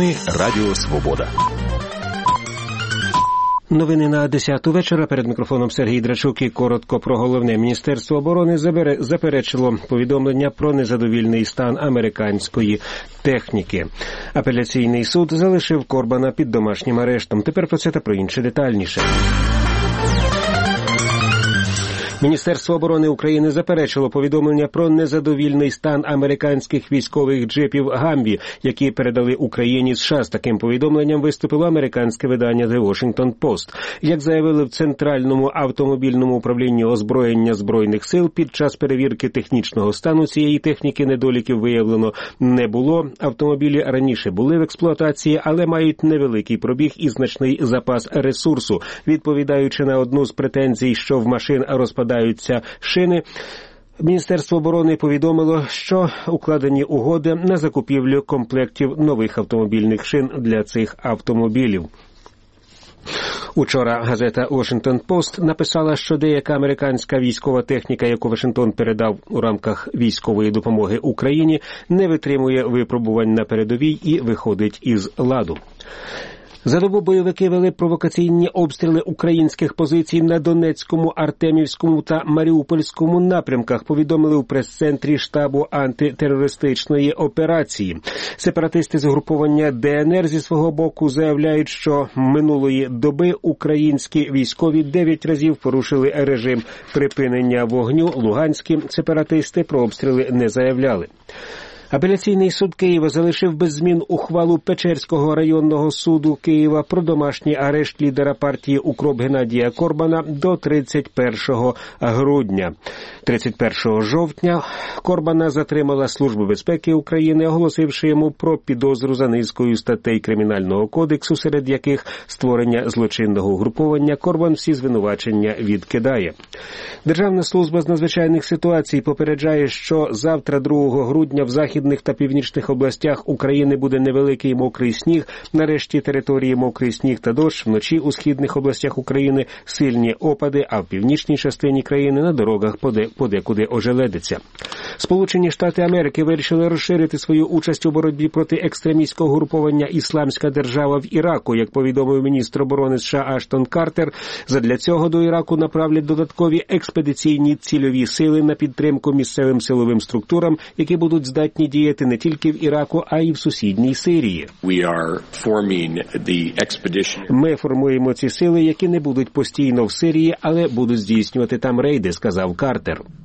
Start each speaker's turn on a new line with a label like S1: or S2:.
S1: Новини Радіо Свобода.
S2: Новини на 10-ту вечора. Перед мікрофоном Сергій Драчук і коротко про головне. Міністерство оборони заперечило повідомлення про незадовільний стан американської техніки. Апеляційний суд залишив Корбана під домашнім арештом. Тепер про це та про інше детальніше. Міністерство оборони України заперечило повідомлення про незадовільний стан американських військових джипів «Гамві», які передали Україні США. З таким повідомленням виступило американське видання The Washington Post. Як заявили в Центральному автомобільному управлінні озброєння Збройних сил, під час перевірки технічного стану цієї техніки недоліків виявлено не було. Автомобілі раніше були в експлуатації, але мають невеликий пробіг і значний запас ресурсу. Відповідаючи на одну з претензій, що в машин розпадаються шини, Міністерство оборони повідомило, що укладені угоди на закупівлю комплектів нових автомобільних шин для цих автомобілів. Учора газета Washington Post написала, що деяка американська військова техніка, яку Вашингтон передав у рамках військової допомоги Україні, не витримує випробувань на передовій і виходить із ладу. За добу бойовики вели провокаційні обстріли українських позицій на Донецькому, Артемівському та Маріупольському напрямках, повідомили у прес-центрі штабу антитерористичної операції. Сепаратисти з угруповання ДНР зі свого боку заявляють, що минулої доби українські військові 9 разів порушили режим припинення вогню. Луганські сепаратисти про обстріли не заявляли. Апеляційний суд Києва залишив без змін ухвалу Печерського районного суду Києва про домашній арешт лідера партії «УКРОП» Геннадія Корбана до 31 грудня. 31 жовтня Корбана затримала Служба безпеки України, оголосивши йому про підозру за низкою статей Кримінального кодексу, серед яких створення злочинного угруповання. Корбан всі звинувачення відкидає. Державна служба з надзвичайних ситуацій попереджає, що завтра, 2 грудня, в західних та північних областях України буде невеликий мокрий сніг, нарешті території мокрий сніг та дощ, вночі у східних областях України сильні опади, а в північній частині країни на дорогах подекуди ожеледиться. Сполучені Штати Америки вирішили розширити свою участь у боротьбі проти екстремістського угруповання «Ісламська держава» в Іраку. Як повідомив міністр оборони США Аштон Картер, задля цього до Іраку направлять додаткові експедиційні цільові сили на підтримку місцевим силовим структурам, які будуть здатні діяти не тільки в Іраку, а й в сусідній Сирії. Ми формуємо ці сили, які не будуть постійно в Сирії, але будуть здійснювати там рейди, сказав Картер.